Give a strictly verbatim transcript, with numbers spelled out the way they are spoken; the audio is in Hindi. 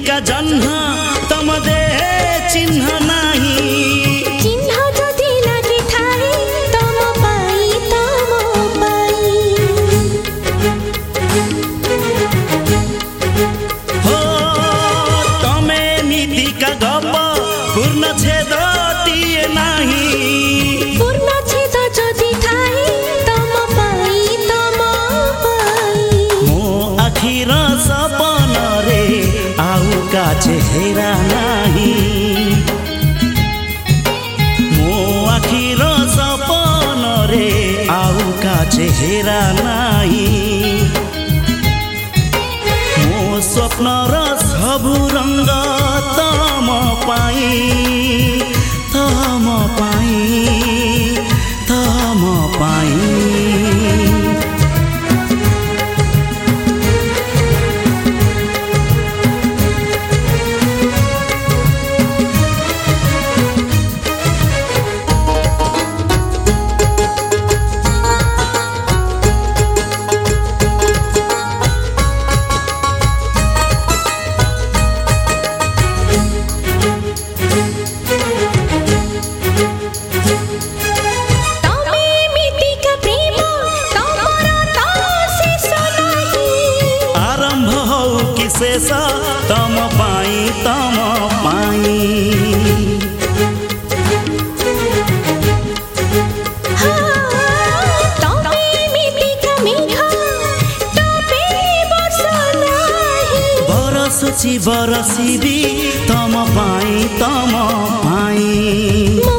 नीतिका जन्म तम दे चिन्ह नाही चिन्ह जदि लागि थाई तम पाई तम पाई हो तमे नीतिका गप पूर्ण छेद टिए नाही पूर्ण छेद जदि थाई तम पाई तम पाई मो आखिर सपन रे आउ का चेहरा नाही मो आखिर सपन रे आउ का चेहरा नाही मो स्वप्न र सबु रंग तम पाई तम पाई तम पाई शेष तम पाई तम पाई बरसुची बरसिबी तम पाई तम पाई।